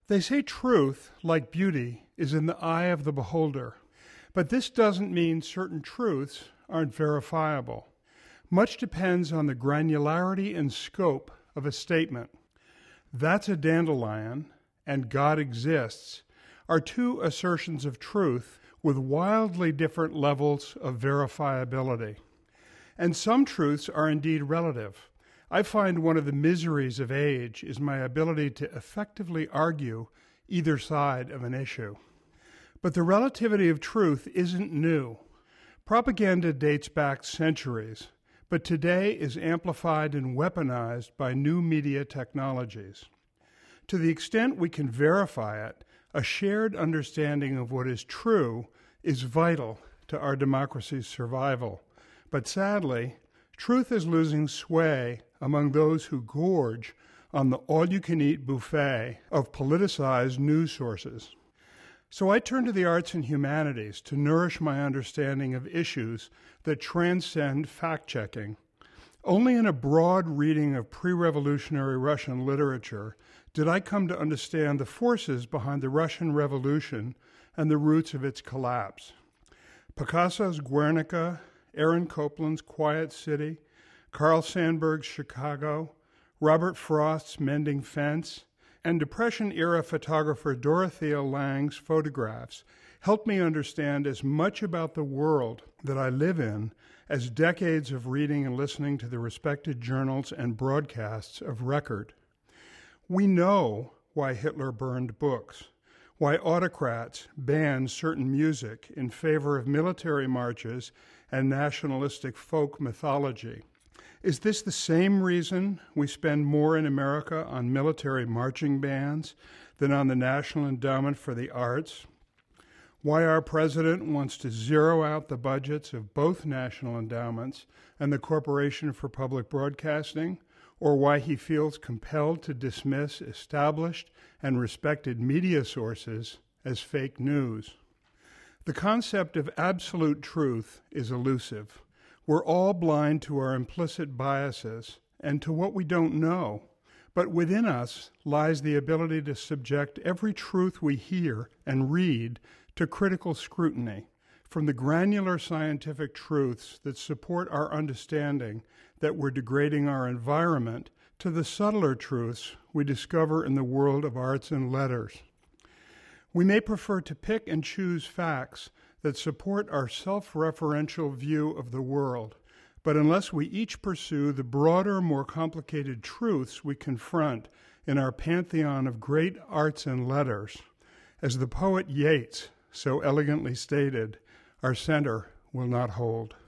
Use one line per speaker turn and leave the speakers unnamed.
They say truth, like beauty, is in the eye of the beholder, but this doesn't mean certain truths aren't verifiable. Much depends on the granularity and scope of a statement. "That's a dandelion," and "God exists" are two assertions of truth with wildly different levels of verifiability. And some truths are indeed relative. I find one of the miseries of age is my ability to effectively argue either side of an issue. But the relativity of truth isn't new. Propaganda dates back centuries, but today is amplified and weaponized by new media technologies. To the extent we can verify it, a shared understanding of what is true is vital to our democracy's survival. But sadly, truth is losing sway among those who gorge on the all-you-can-eat buffet of politicized news sources. So I turn to the arts and humanities to nourish my understanding of issues that transcend fact-checking. Only in a broad reading of pre-revolutionary Russian literature did I come to understand the forces behind the Russian Revolution and the roots of its collapse. Picasso's Guernica, Aaron Copland's Quiet City, Carl Sandburg's Chicago, Robert Frost's Mending Fence, and Depression-era photographer Dorothea Lange's photographs helped me understand as much about the world that I live in as decades of reading and listening to the respected journals and broadcasts of record. We know why Hitler burned books, why autocrats banned certain music in favor of military marches and nationalistic folk mythology. Is this the same reason we spend more in America on military marching bands than on the National Endowment for the Arts? Why our president wants to zero out the budgets of both national endowments and the Corporation for Public Broadcasting? Or why he feels compelled to dismiss established and respected media sources as fake news? The concept of absolute truth is elusive. We're all blind to our implicit biases and to what we don't know. But within us lies the ability to subject every truth we hear and read to critical scrutiny, from the granular scientific truths that support our understanding that we're degrading our environment to the subtler truths we discover in the world of arts and letters. We may prefer to pick and choose facts that support our self-referential view of the world, but unless we each pursue the broader, more complicated truths we confront in our pantheon of great arts and letters, as the poet Yeats so elegantly stated, our center will not hold.